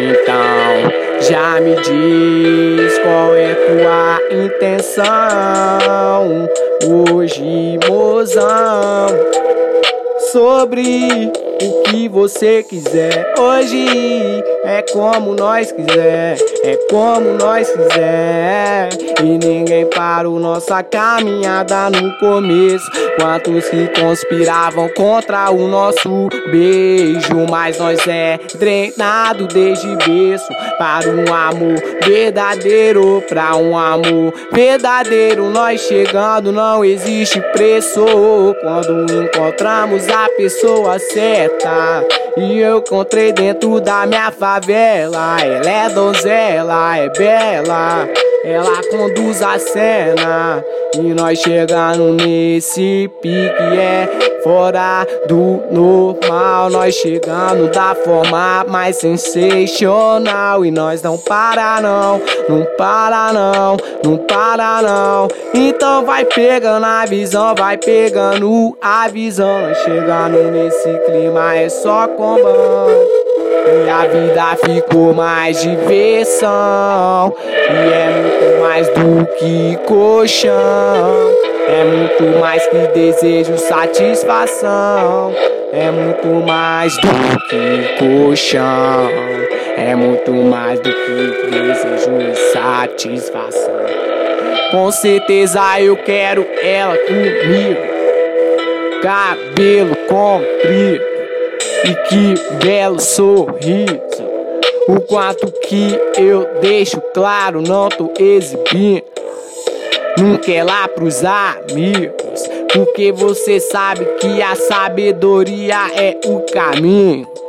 Então já me diz qual é tua intenção hoje, mozão. Sobre o que você quiser. Hoje é como nós quiser, é como nós quiser. E ninguém parou nossa caminhada no começo. Quantos que conspiravam contra o nosso beijo, mas nós é treinado desde berço para um amor verdadeiro, pra um amor verdadeiro. Nós chegando, não existe preço. Quando encontramos a pessoa certa, e eu encontrei dentro da minha favela. Ela é donzela, é bela, ela conduz a cena. E nós chegando nesse pique é fora do normal. Nós chegando da forma mais sensacional. E nós não para não, não para não, não para não. Então vai pegando a visão, vai pegando a visão. Nós chegando nesse clima é só combão. E a vida ficou mais diversão. E é muito mais do que colchão. É muito mais que desejo, satisfação. É muito mais do que colchão. É muito mais do que desejo e satisfação. Com certeza eu quero ela comigo. Cabelo comprido e que belo sorriso. O quanto que eu deixo claro, não tô exibindo. Nunca é lá pros amigos, porque você sabe que a sabedoria é o caminho.